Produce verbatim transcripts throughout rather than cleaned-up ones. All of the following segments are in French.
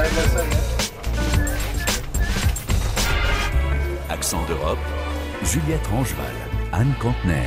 Accent d'Europe, Juliette Rangeval, Anne Cantenaire.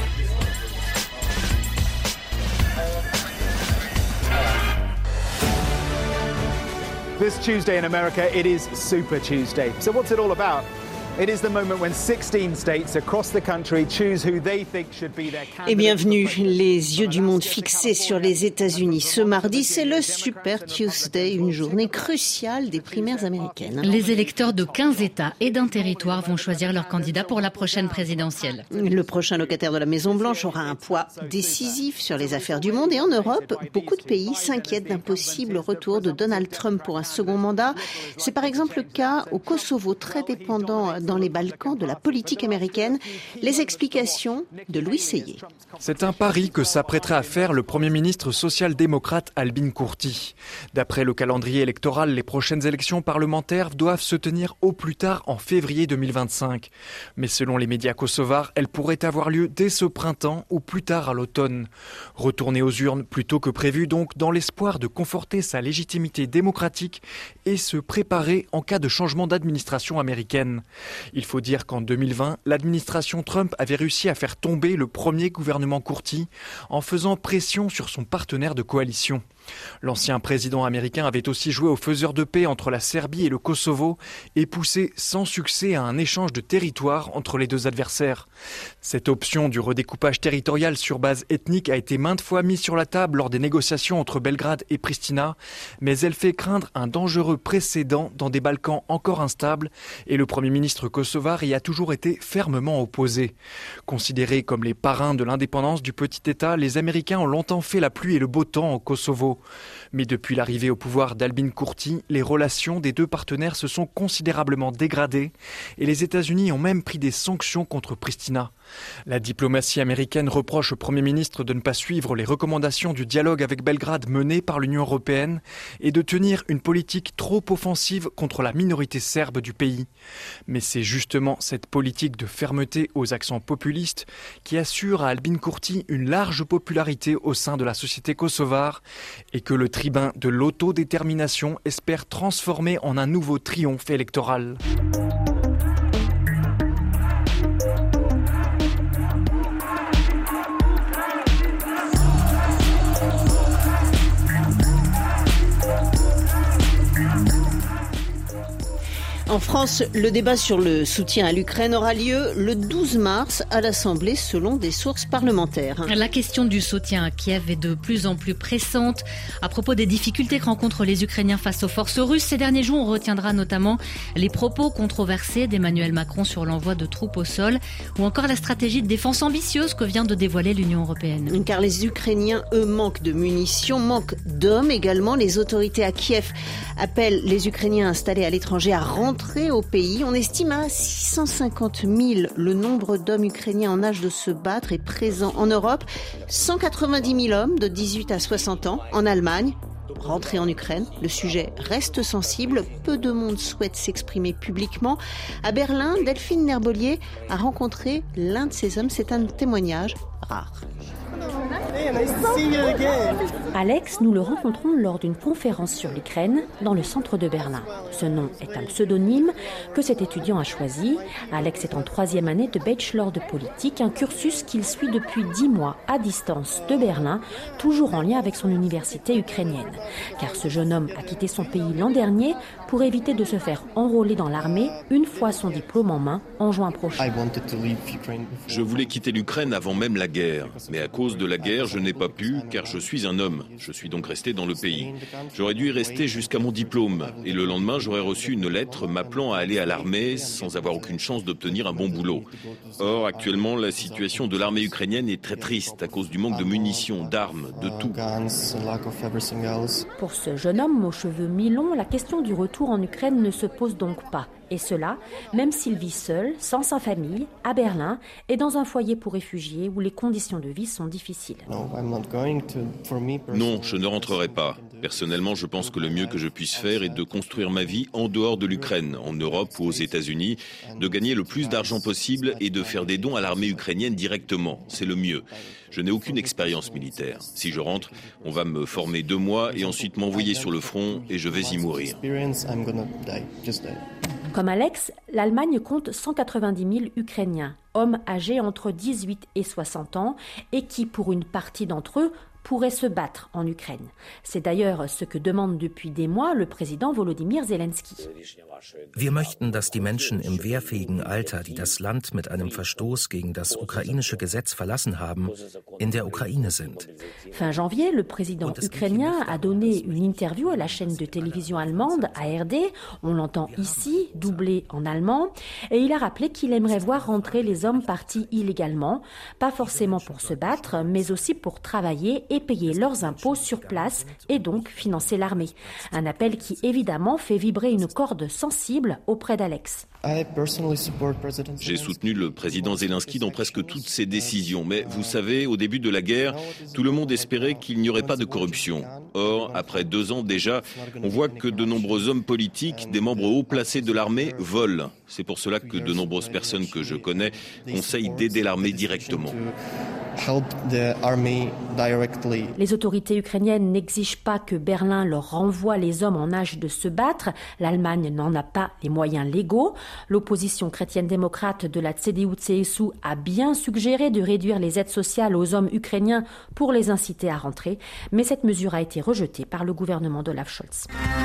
This Tuesday in America, it is Super Tuesday. So what's it all about? It is the moment when sixteen states across the country choose who they think should be their candidate. Et bienvenue, les yeux du monde fixés sur les États-Unis. Ce mardi, c'est le Super Tuesday, une journée cruciale des primaires américaines. Les électeurs de quinze États et d'un territoire vont choisir leur candidat pour la prochaine présidentielle. Le prochain locataire de la Maison-Blanche aura un poids décisif sur les affaires du monde. Et en Europe, beaucoup de pays s'inquiètent d'un possible retour de Donald Trump pour un second mandat. C'est par exemple le cas au Kosovo, très dépendant dans les Balkans de la politique américaine. Les explications de Louis Seyé. C'est un pari que s'apprêterait à faire le Premier ministre social-démocrate Albin Kurti. D'après le calendrier électoral, les prochaines élections parlementaires doivent se tenir au plus tard en février deux mille vingt-cinq. Mais selon les médias kosovars, elles pourraient avoir lieu dès ce printemps ou plus tard à l'automne. Retourner aux urnes plus tôt que prévu donc, dans l'espoir de conforter sa légitimité démocratique et se préparer en cas de changement d'administration américaine. Il faut dire qu'en deux mille vingt, l'administration Trump avait réussi à faire tomber le premier gouvernement Kurti en faisant pression sur son partenaire de coalition. L'ancien président américain avait aussi joué au faiseur de paix entre la Serbie et le Kosovo et poussé sans succès à un échange de territoire entre les deux adversaires. Cette option du redécoupage territorial sur base ethnique a été maintes fois mise sur la table lors des négociations entre Belgrade et Pristina, mais elle fait craindre un dangereux précédent dans des Balkans encore instables et le Premier ministre kosovar y a toujours été fermement opposé. Considérés comme les parrains de l'indépendance du petit État, les Américains ont longtemps fait la pluie et le beau temps au Kosovo. Mais depuis l'arrivée au pouvoir d'Albin Kurti, les relations des deux partenaires se sont considérablement dégradées et les États-Unis ont même pris des sanctions contre Pristina. La diplomatie américaine reproche au Premier ministre de ne pas suivre les recommandations du dialogue avec Belgrade mené par l'Union européenne et de tenir une politique trop offensive contre la minorité serbe du pays. Mais c'est justement cette politique de fermeté aux accents populistes qui assure à Albin Kurti une large popularité au sein de la société kosovare et que le tribun de l'autodétermination espère transformer en un nouveau triomphe électoral. En France, le débat sur le soutien à l'Ukraine aura lieu le douze mars à l'Assemblée selon des sources parlementaires. La question du soutien à Kiev est de plus en plus pressante. À propos des difficultés que rencontrent les Ukrainiens face aux forces russes, ces derniers jours, on retiendra notamment les propos controversés d'Emmanuel Macron sur l'envoi de troupes au sol ou encore la stratégie de défense ambitieuse que vient de dévoiler l'Union européenne. Car les Ukrainiens, eux, manquent de munitions, manquent d'hommes également. Les autorités à Kiev appellent les Ukrainiens installés à l'étranger à rentrer au pays. On estime à six cent cinquante mille le nombre d'hommes ukrainiens en âge de se battre et présents en Europe. cent quatre-vingt-dix mille hommes de dix-huit à soixante ans en Allemagne. Rentrer en Ukraine, le sujet reste sensible. Peu de monde souhaite s'exprimer publiquement. À Berlin, Delphine Nerbolier a rencontré l'un de ces hommes. C'est un témoignage rare. Alex, nous le rencontrons lors d'une conférence sur l'Ukraine dans le centre de Berlin. Ce nom est un pseudonyme que cet étudiant a choisi. Alex est en troisième année de bachelor de politique, un cursus qu'il suit depuis dix mois à distance de Berlin, toujours en lien avec son université ukrainienne. Car ce jeune homme a quitté son pays l'an dernier pour éviter de se faire enrôler dans l'armée une fois son diplôme en main en juin prochain. Je voulais quitter l'Ukraine avant même la guerre, mais à cause de la guerre, je n'ai pas pu car je suis un homme. Je suis donc resté dans le pays. J'aurais dû y rester jusqu'à mon diplôme et le lendemain, j'aurais reçu une lettre m'appelant à aller à l'armée sans avoir aucune chance d'obtenir un bon boulot. Or, actuellement, la situation de l'armée ukrainienne est très triste à cause du manque de munitions, d'armes, de tout. Pour ce jeune homme aux cheveux mi-longs, la question du retour en Ukraine ne se pose donc pas. Et cela, même s'il vit seul, sans sa famille, à Berlin et dans un foyer pour réfugiés où les conditions de vie sont difficiles. Non, je ne rentrerai pas. Personnellement, je pense que le mieux que je puisse faire est de construire ma vie en dehors de l'Ukraine, en Europe ou aux États-Unis, de gagner le plus d'argent possible et de faire des dons à l'armée ukrainienne directement. C'est le mieux. Je n'ai aucune expérience militaire. Si je rentre, on va me former deux mois et ensuite m'envoyer sur le front et je vais y mourir. Comme Alex, l'Allemagne compte cent quatre-vingt-dix mille Ukrainiens, hommes âgés entre dix-huit et soixante ans, et qui, pour une partie d'entre eux, pourraient se battre en Ukraine. C'est d'ailleurs ce que demande depuis des mois le président Volodymyr Zelensky. Wir möchten, dass die Menschen im wehrfähigen Alter, die das Land mit einem Verstoß gegen das ukrainische Gesetz verlassen haben, in der Ukraine sind. Fin janvier, le président ukrainien a donné une interview à la chaîne de télévision allemande A R D. On l'entend ici, doublé en allemand. Et il a rappelé qu'il aimerait voir rentrer les hommes partis illégalement, pas forcément pour se battre, mais aussi pour travailler et payer leurs impôts sur place et donc financer l'armée. Un appel qui évidemment fait vibrer une corde sensible auprès d'Alex. J'ai soutenu le président Zelensky dans presque toutes ses décisions. Mais vous savez, au début de la guerre, tout le monde espérait qu'il n'y aurait pas de corruption. Or, après deux ans déjà, on voit que de nombreux hommes politiques, des membres haut placés de l'armée, volent. C'est pour cela que de nombreuses personnes que je connais conseillent d'aider l'armée directement. Les autorités ukrainiennes n'exigent pas que Berlin leur renvoie les hommes en âge de se battre. L'Allemagne n'en a pas les moyens légaux. L'opposition chrétienne-démocrate de la C D U C S U a bien suggéré de réduire les aides sociales aux hommes ukrainiens pour les inciter à rentrer, mais cette mesure a été rejetée par le gouvernement d'Olaf Scholz.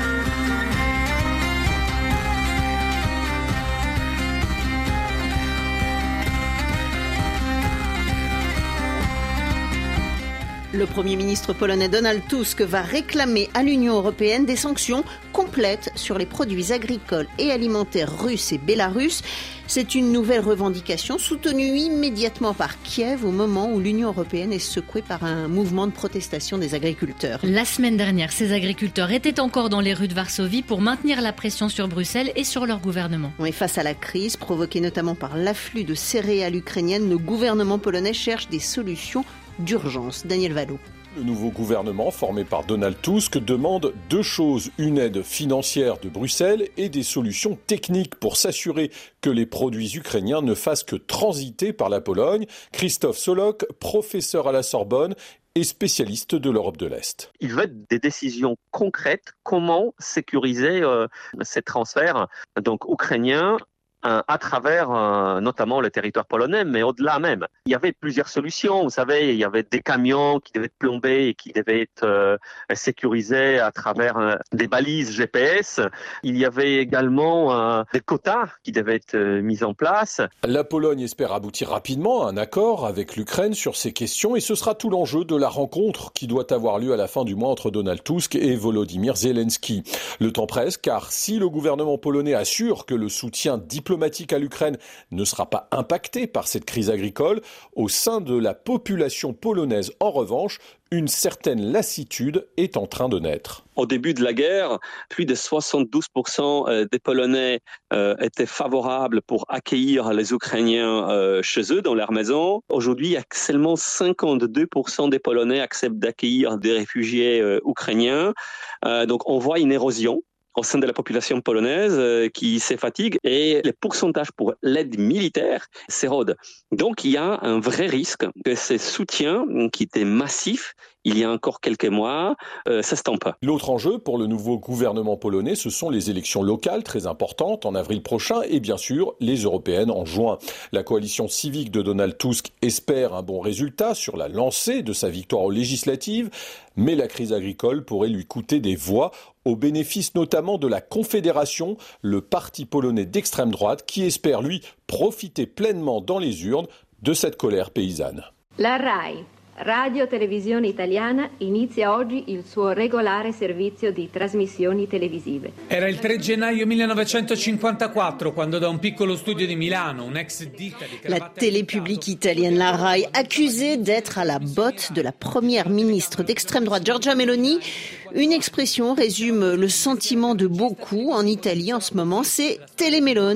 Le Premier ministre polonais Donald Tusk va réclamer à l'Union européenne des sanctions complètes sur les produits agricoles et alimentaires russes et bélarusses. C'est une nouvelle revendication soutenue immédiatement par Kiev au moment où l'Union européenne est secouée par un mouvement de protestation des agriculteurs. La semaine dernière, ces agriculteurs étaient encore dans les rues de Varsovie pour maintenir la pression sur Bruxelles et sur leur gouvernement. Et face à la crise, provoquée notamment par l'afflux de céréales ukrainiennes, le gouvernement polonais cherche des solutions d'urgence. Daniel Vallot. Le nouveau gouvernement, formé par Donald Tusk, demande deux choses, une aide financière de Bruxelles et des solutions techniques pour s'assurer que les produits ukrainiens ne fassent que transiter par la Pologne. Christophe Solok, professeur à la Sorbonne et spécialiste de l'Europe de l'Est. Il veut des décisions concrètes, comment sécuriser euh, ces transferts donc ukrainiens à travers euh, notamment le territoire polonais, mais au-delà même. Il y avait plusieurs solutions, vous savez, il y avait des camions qui devaient être plombés et qui devaient être euh, sécurisés à travers euh, des balises G P S. Il y avait également euh, des quotas qui devaient être euh, mis en place. La Pologne espère aboutir rapidement à un accord avec l'Ukraine sur ces questions et ce sera tout l'enjeu de la rencontre qui doit avoir lieu à la fin du mois entre Donald Tusk et Volodymyr Zelensky. Le temps presse car si le gouvernement polonais assure que le soutien diplomatique à l'Ukraine ne sera pas impacté par cette crise agricole, au sein de la population polonaise, en revanche, une certaine lassitude est en train de naître. Au début de la guerre, plus de soixante-douze pour cent des Polonais euh, étaient favorables pour accueillir les Ukrainiens euh, chez eux, dans leur maison. Aujourd'hui, il y a seulement cinquante-deux pour cent des Polonais acceptent d'accueillir des réfugiés euh, ukrainiens. Euh, donc on voit une érosion au sein de la population polonaise euh, qui se fatigue et les pourcentages pour l'aide militaire s'érodent. Donc il y a un vrai risque que ces soutiens qui étaient massifs il y a encore quelques mois, euh, s'estompe. L'autre enjeu pour le nouveau gouvernement polonais, ce sont les élections locales très importantes en avril prochain et bien sûr les européennes en juin. La coalition civique de Donald Tusk espère un bon résultat sur la lancée de sa victoire aux législatives, mais la crise agricole pourrait lui coûter des voix au bénéfice notamment de la Confédération, le parti polonais d'extrême droite qui espère, lui, profiter pleinement dans les urnes de cette colère paysanne. La R A I, Radio Televisione Italiana, inizia oggi il suo regolare servizio di trasmissioni televisive. Era il tre gennaio millenovecentocinquantaquattro quando da un piccolo studio di Milano, un ex ditta di La télé publique italienne, la R A I, accusée d'être à la botte de la première ministre d'extrême droite Giorgia Meloni. Une expression résume le sentiment de beaucoup en Italie en ce moment, c'est Tele Meloni,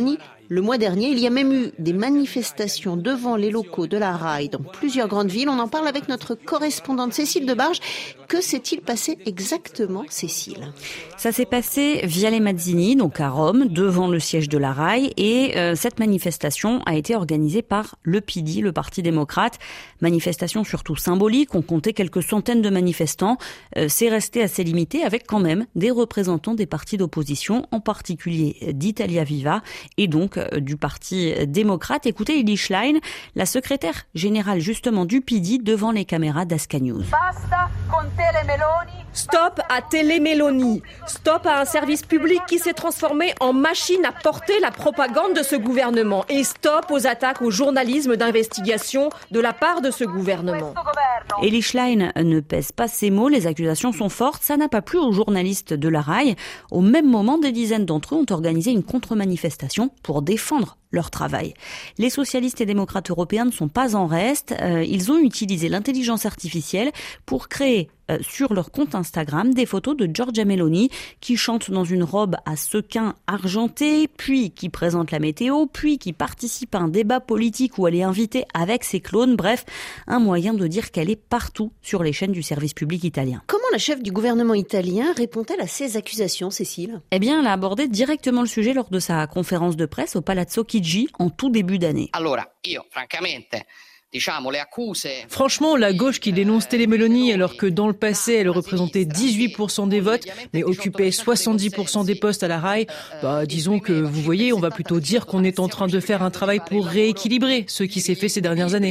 le mois dernier. Il y a même eu des manifestations devant les locaux de la R A I dans plusieurs grandes villes. On en parle avec notre correspondante Cécile Debarge. Que s'est-il passé exactement, Cécile ? Ça s'est passé via les Mazzini, donc à Rome, devant le siège de la R A I. Et euh, cette manifestation a été organisée par le P D, le Parti démocrate. Manifestation surtout symbolique. On comptait quelques centaines de manifestants. Euh, c'est resté assez limité avec quand même des représentants des partis d'opposition, en particulier d'Italia Viva et donc euh, du Parti démocrate. Écoutez Elly Schlein, la secrétaire générale justement du P D, devant les caméras d'Asca News. Basta con Telemeloni. Stop à Télémélanie. Stop à un service public qui s'est transformé en machine à porter la propagande de ce gouvernement. Et stop aux attaques au journalisme d'investigation de la part de ce gouvernement. Elly Schlein ne pèse pas ses mots, les accusations sont fortes, ça n'a pas plu aux journalistes de la R A I. Au même moment, des dizaines d'entre eux ont organisé une contre-manifestation pour défendre leur travail. Les socialistes et démocrates européens ne sont pas en reste. Euh, ils ont utilisé l'intelligence artificielle pour créer euh, sur leur compte Instagram des photos de Giorgia Meloni qui chante dans une robe à sequins argentés, puis qui présente la météo, puis qui participe à un débat politique où elle est invitée avec ses clones. Bref, un moyen de dire qu'elle est partout sur les chaînes du service public italien. Comment la chef du gouvernement italien répond-elle à ces accusations, Cécile ? Eh bien, elle a abordé directement le sujet lors de sa conférence de presse au Palazzo Chigi en tout début d'année. Allora, io, francamente, diciamo, le accuse... Franchement, la gauche qui dénonce Télémélanie alors que dans le passé, elle représentait dix-huit pour cent des votes, mais occupait soixante-dix pour cent des postes à la R A I, bah, disons que, vous voyez, on va plutôt dire qu'on est en train de faire un travail pour rééquilibrer ce qui s'est fait ces dernières années.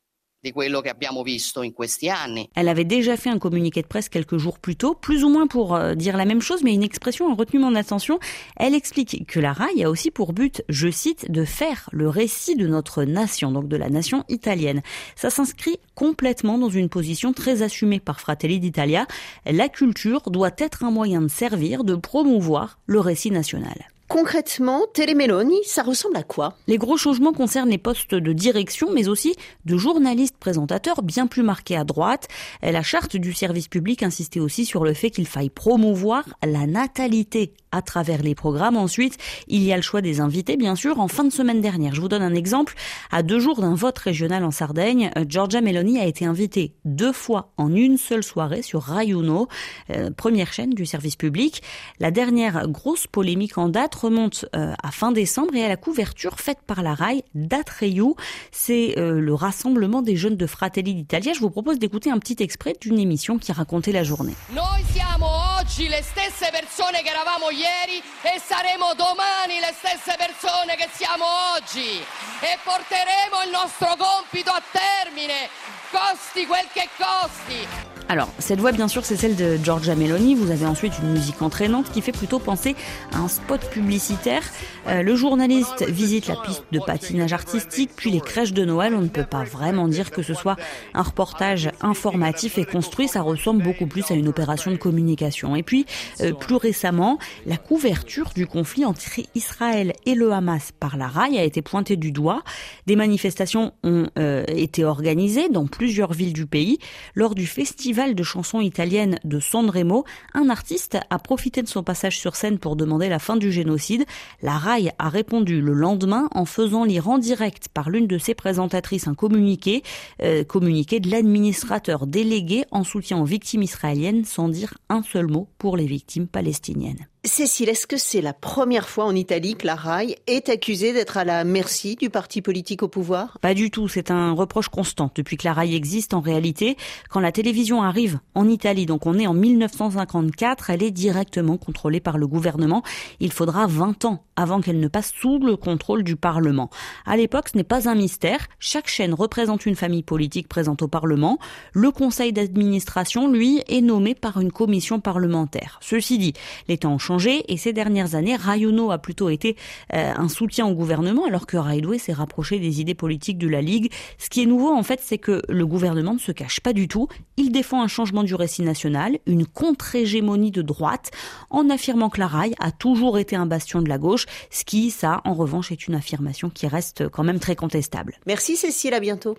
Elle avait déjà fait un communiqué de presse quelques jours plus tôt, plus ou moins pour euh, dire la même chose, mais une expression a retenu mon attention. Elle explique que la R A I a aussi pour but, je cite, de faire le récit de notre nation, donc de la nation italienne. Ça s'inscrit complètement dans une position très assumée par Fratelli d'Italia. La culture doit être un moyen de servir, de promouvoir le récit national. Concrètement, Télémélanie, ça ressemble à quoi ? Les gros changements concernent les postes de direction, mais aussi de journalistes présentateurs bien plus marqués à droite. La charte du service public insistait aussi sur le fait qu'il faille promouvoir la natalité à travers les programmes. Ensuite, il y a le choix des invités, bien sûr. En fin de semaine dernière, je vous donne un exemple. À deux jours d'un vote régional en Sardaigne, Giorgia Meloni a été invitée deux fois en une seule soirée sur Rai Uno, euh, première chaîne du service public. La dernière grosse polémique en date remonte euh, à fin décembre et à la couverture faite par la R A I d'Atreiu. C'est euh, le rassemblement des jeunes de Fratelli d'Italia. Je vous propose d'écouter un petit extrait d'une émission qui racontait la journée. Noi siamo oggi le stesse persone che eravamo ieri e saremo domani le stesse persone che siamo oggi e porteremo il nostro compito a termine, costi quel che costi. Alors, cette voix, bien sûr, c'est celle de Giorgia Meloni. Vous avez ensuite une musique entraînante qui fait plutôt penser à un spot publicitaire. Euh, le journaliste visite la piste de patinage artistique, puis les crèches de Noël. On ne peut pas vraiment dire que ce soit un reportage informatif et construit. Ça ressemble beaucoup plus à une opération de communication. Et puis, euh, plus récemment, la couverture du conflit entre Israël et le Hamas par la R A I a été pointée du doigt. Des manifestations ont euh, été organisées dans plusieurs villes du pays. Lors du festival de chansons italiennes de Sanremo, un artiste a profité de son passage sur scène pour demander la fin du génocide. La R A I a répondu le lendemain en faisant lire en direct par l'une de ses présentatrices un communiqué, euh, communiqué de l'administrateur délégué en soutien aux victimes israéliennes, sans dire un seul mot pour les victimes palestiniennes. Cécile, est-ce que c'est la première fois en Italie que la R A I est accusée d'être à la merci du parti politique au pouvoir ? Pas du tout, c'est un reproche constant depuis que la R A I existe. En réalité, quand la télévision arrive en Italie, donc on est en mille neuf cent cinquante-quatre, elle est directement contrôlée par le gouvernement. Il faudra vingt ans avant qu'elle ne passe sous le contrôle du Parlement. À l'époque, ce n'est pas un mystère. Chaque chaîne représente une famille politique présente au Parlement. Le conseil d'administration, lui, est nommé par une commission parlementaire. Ceci dit, les temps ont changé et ces dernières années, Rai Uno a plutôt été euh, un soutien au gouvernement alors que Rai Due s'est rapproché des idées politiques de la Ligue. Ce qui est nouveau, en fait, c'est que le gouvernement ne se cache pas du tout. Il défend un changement du récit national, une contre-hégémonie de droite, en affirmant que la R A I a toujours été un bastion de la gauche, ce qui, ça, en revanche, est une affirmation qui reste quand même très contestable. Merci Cécile, à bientôt.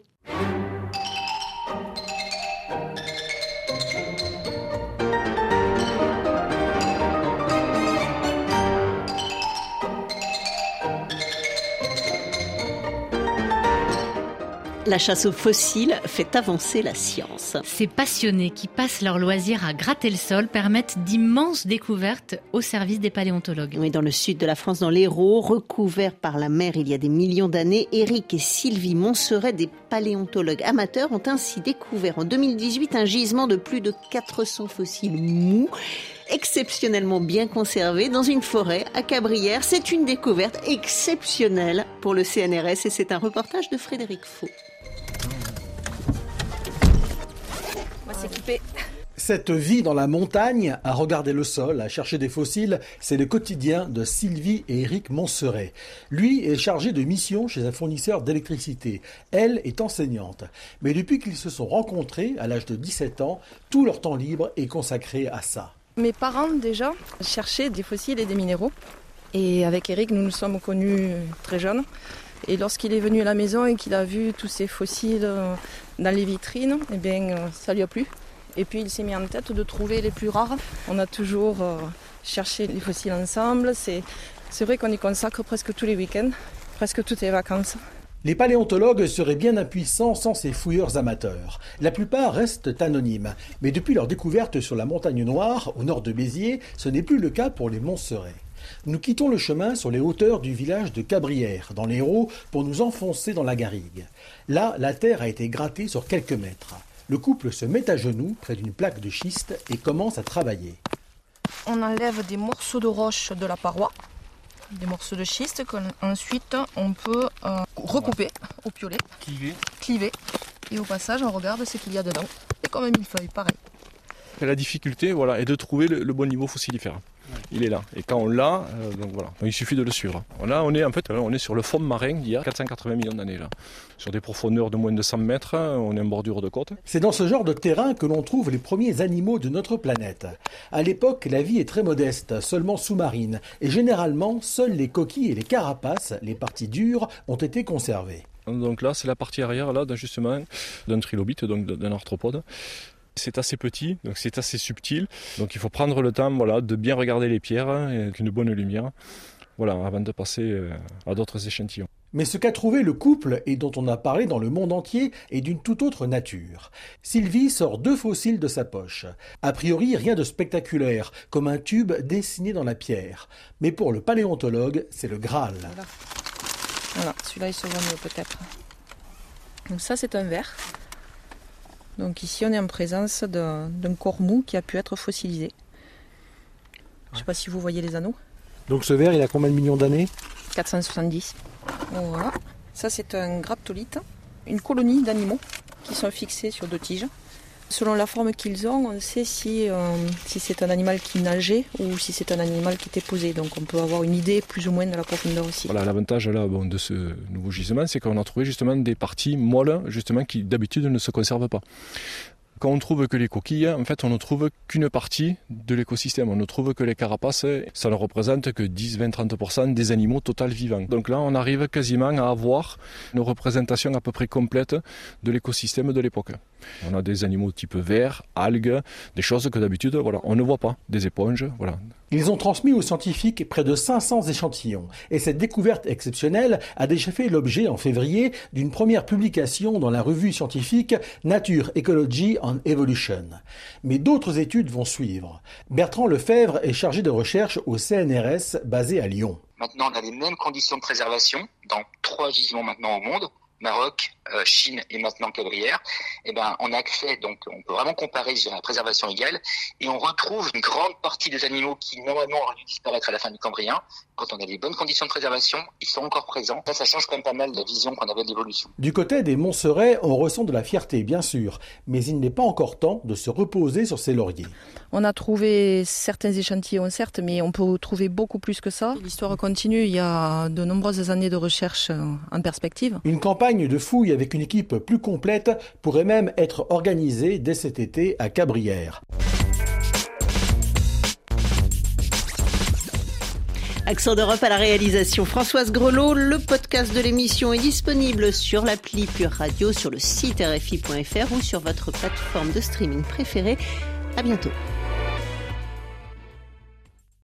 la chasse aux fossiles fait avancer la science. Ces passionnés qui passent leur loisir à gratter le sol permettent d'immenses découvertes au service des paléontologues. Oui, dans le sud de la France, dans l'Hérault, recouvert par la mer il y a des millions d'années, Éric et Sylvie Montseret, des paléontologues amateurs, ont ainsi découvert en deux mille dix-huit un gisement de plus de quatre cents fossiles mous, exceptionnellement bien conservés dans une forêt à Cabrières. C'est une découverte exceptionnelle pour le C N R S et c'est un reportage de Frédéric Faux. On va s'équiper. Cette vie dans la montagne, à regarder le sol, à chercher des fossiles, c'est le quotidien de Sylvie et Éric Montseret. Lui est chargé de mission chez un fournisseur d'électricité. Elle est enseignante. Mais depuis qu'ils se sont rencontrés, à l'âge de dix-sept ans, tout leur temps libre est consacré à ça. Mes parents, déjà, cherchaient des fossiles et des minéraux. Et avec Éric, nous nous sommes connus très jeunes. Et lorsqu'il est venu à la maison et qu'il a vu tous ces fossiles dans les vitrines, eh bien, ça lui a plu. Et puis il s'est mis en tête de trouver les plus rares. On a toujours cherché les fossiles ensemble. C'est, c'est vrai qu'on y consacre presque tous les week-ends, presque toutes les vacances. Les paléontologues seraient bien impuissants sans ces fouilleurs amateurs. La plupart restent anonymes. Mais depuis leur découverte sur la montagne Noire, au nord de Béziers, ce n'est plus le cas pour les Montseret. Nous quittons le chemin sur les hauteurs du village de Cabrières, dans l'Hérault, pour nous enfoncer dans la garrigue. Là, la terre a été grattée sur quelques mètres. Le couple se met à genoux près d'une plaque de schiste et commence à travailler. On enlève des morceaux de roche de la paroi, des morceaux de schiste qu'ensuite on peut euh, recouper au piolet, cliver. cliver. Et au passage, on regarde ce qu'il y a dedans. C'est comme un millefeuille, pareil. La difficulté, voilà, est de trouver le, le bon niveau fossilifère. Il est là. Et quand on l'a, euh, donc voilà, donc il suffit de le suivre. Là, on est en fait, on est sur le fond marin d'il y a quatre cent quatre-vingts millions d'années là, sur des profondeurs de moins de cent mètres. On est en bordure de côte. C'est dans ce genre de terrain que l'on trouve les premiers animaux de notre planète. À l'époque, la vie est très modeste, seulement sous-marine, et généralement, seules les coquilles et les carapaces, les parties dures, ont été conservées. Donc là, c'est la partie arrière là, justement, d'un trilobite, donc d'un arthropode. C'est assez petit, donc c'est assez subtil. Donc il faut prendre le temps, voilà, de bien regarder les pierres avec une bonne lumière, voilà, avant de passer à d'autres échantillons. Mais ce qu'a trouvé le couple et dont on a parlé dans le monde entier est d'une toute autre nature. Sylvie sort deux fossiles de sa poche. A priori, rien de spectaculaire, comme un tube dessiné dans la pierre. Mais pour le paléontologue, c'est le Graal. Voilà, voilà, celui-là il se voit mieux peut-être. Donc ça c'est un verre. Donc ici on est en présence d'un, d'un corps mou qui a pu être fossilisé. Je ne sais pas si vous voyez les anneaux. Donc ce verre il a combien de millions d'années ? quatre cent soixante-dix. Voilà. Ça c'est un graptolite, une colonie d'animaux qui sont fixés sur deux tiges. Selon la forme qu'ils ont, on sait si, euh, si c'est un animal qui nageait ou si c'est un animal qui était posé. Donc on peut avoir une idée plus ou moins de la profondeur aussi. Voilà, l'avantage là, bon, de ce nouveau gisement, c'est qu'on a trouvé justement des parties molles justement, qui d'habitude ne se conservent pas. Quand on trouve que les coquilles, en fait, on ne trouve qu'une partie de l'écosystème. On ne trouve que les carapaces. Ça ne représente que dix, vingt, trente pour cent des animaux total vivants. Donc là, on arrive quasiment à avoir une représentation à peu près complète de l'écosystème de l'époque. On a des animaux type vers, algues, des choses que d'habitude, voilà, on ne voit pas. Des éponges, voilà. Ils ont transmis aux scientifiques près de cinq cents échantillons. Et cette découverte exceptionnelle a déjà fait l'objet en février d'une première publication dans la revue scientifique Nature Ecology and Evolution. Mais d'autres études vont suivre. Bertrand Lefebvre est chargé de recherche au C N R S basé à Lyon. Maintenant, on a les mêmes conditions de préservation dans trois gisements maintenant au monde. Maroc, euh, Chine et maintenant Cabrières, eh ben, on a accès, donc on peut vraiment comparer sur la préservation égale, et on retrouve une grande partie des animaux qui normalement auraient dû disparaître à la fin du Cambrien. Quand on a des bonnes conditions de préservation, ils sont encore présents. Ça, ça change quand même pas mal la vision qu'on avait de l'évolution. Du côté des Montseret, on ressent de la fierté, bien sûr, mais il n'est pas encore temps de se reposer sur ses lauriers. On a trouvé certains échantillons, certes, mais on peut trouver beaucoup plus que ça. L'histoire continue, il y a de nombreuses années de recherche en perspective. Une campagne de fouilles avec une équipe plus complète pourrait même être organisée dès cet été à Cabrières. Accent d'Europe à la réalisation, Françoise Grelot. Le podcast de l'émission est disponible sur l'appli Pure Radio, sur le site R F I point F R ou sur votre plateforme de streaming préférée. À bientôt.